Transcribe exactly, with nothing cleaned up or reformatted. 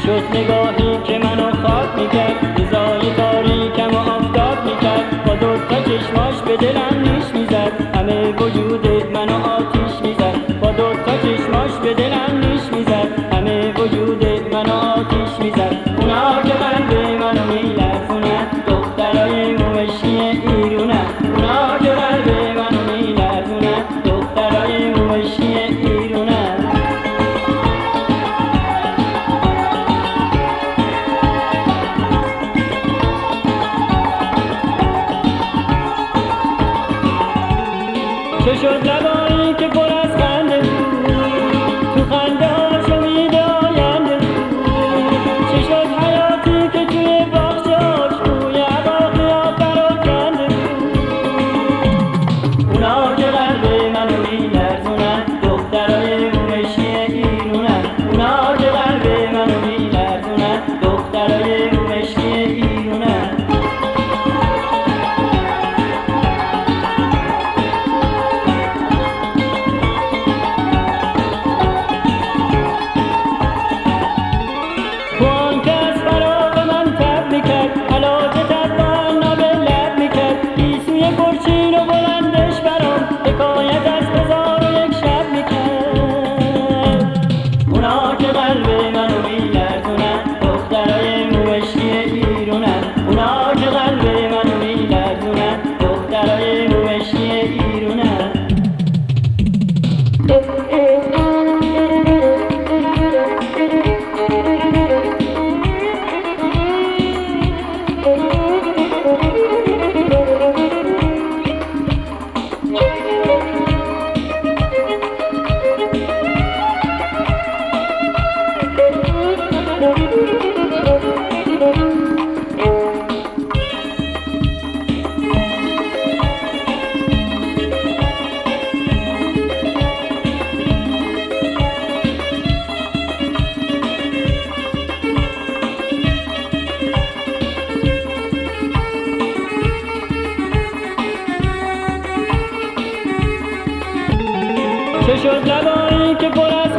شد نگاهی که منو خواب میکرد، رضای تاریکم و آفتاب میکرد. با دوتا چشماش به دلم نیش میزد، همه وجود منو آتیش میزد. با دوتا چشماش به دلم نیش میزد، همه وجود منو آتیش میزد. اونا که قلب منو میلرزونن، دخترای موشی ایرونن. اونا که قلب منو میلرزونن، دخترای موشی ایرونن. چه شد لبایی که پر از خنده بود، تو خنده هاش امید آینده بود. چه شد حیاتی که توی باغچه‌هاش بوی عباقی ها پراکنده بود. اونا که قلب منو میلرزونن، دخترای موشی ایرونن. اونا که قلب منو میلرزونن، دخترای موشی ایرونن. چه شد لبایی که پر از